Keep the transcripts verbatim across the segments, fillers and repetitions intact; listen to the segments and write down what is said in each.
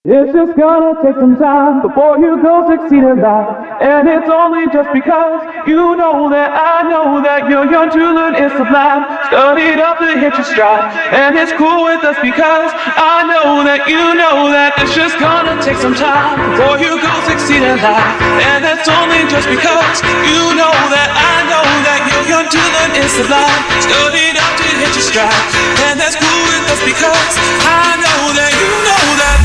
It's just gonna take some time before you go succeed in life. And it's only just because you know that I know that you're young to learn is sublime. Studied up to hit your stride. And it's cool with us because I know that you know that it's just gonna take some time before you go succeed in life. And that's only just because you know that I know that you're young to learn is sublime. Studied up to hit your stride. And that's cool with us because I know that you know that.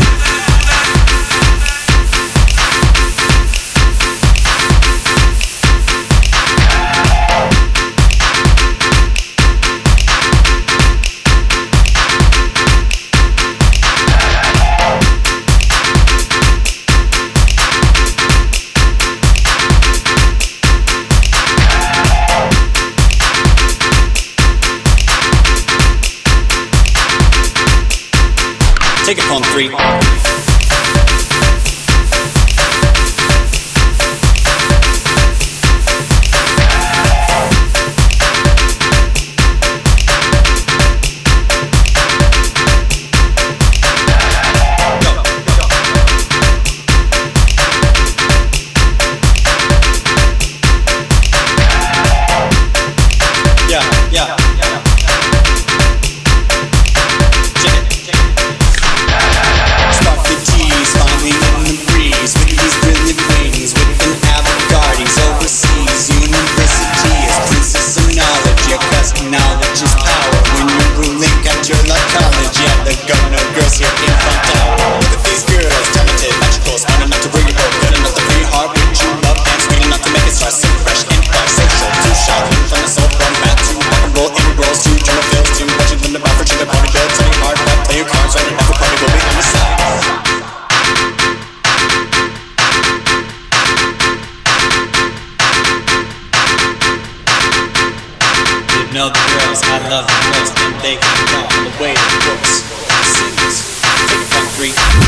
Take it on three. Know the girls I love the most, and they can go the way it looks. Take it from three.